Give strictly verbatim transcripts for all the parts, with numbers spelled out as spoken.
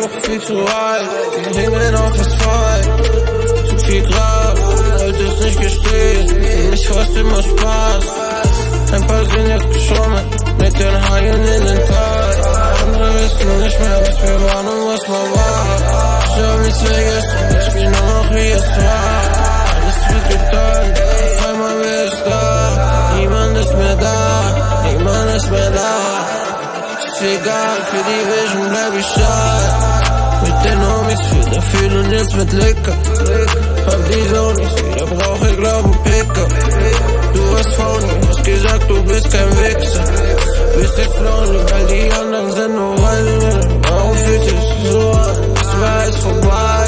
Kopf viel zu weit, wir hängen auf Asphalt. Zu viel Kraft, wollte es nicht gestehen, für mich war's immer Spaß. Ein paar sind jetzt geschwommen, mit den Haien in den Tal. Andere wissen nicht mehr, was wir waren und was man war. Ich hab nichts vergessen, ich bin nur noch wie es war. Alles wird geteilt, auf einmal wer ist da? Niemand ist mehr da, niemand ist mehr da. Ist egal, für die Vision bleib ich stark. Mit den Homies viel dafür und jetzt mit Licker. Hab die Sonis, wieder brauch ich glauben Picker. Du hast phony, hast gesagt, du bist kein Wichser. Bist nicht lonely, weil die anderen sind nur Weine. Warum fühlt sich so an, als war es vorbei?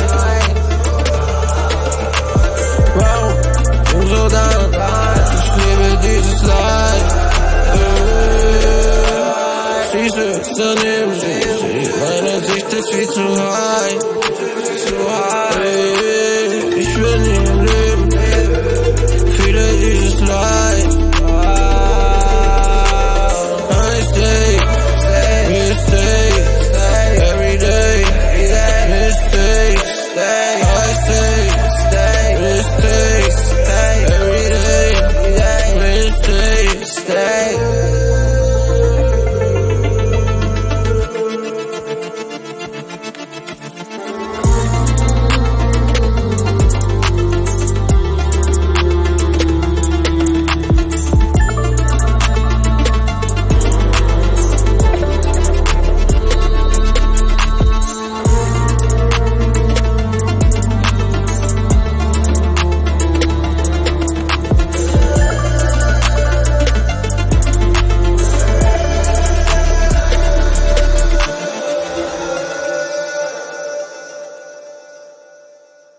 Warum bin so down? Ich lebe dieses Leid. Schieße ist daneben, sie, meine Sicht ist viel zu high. Zu high. Ich will nicht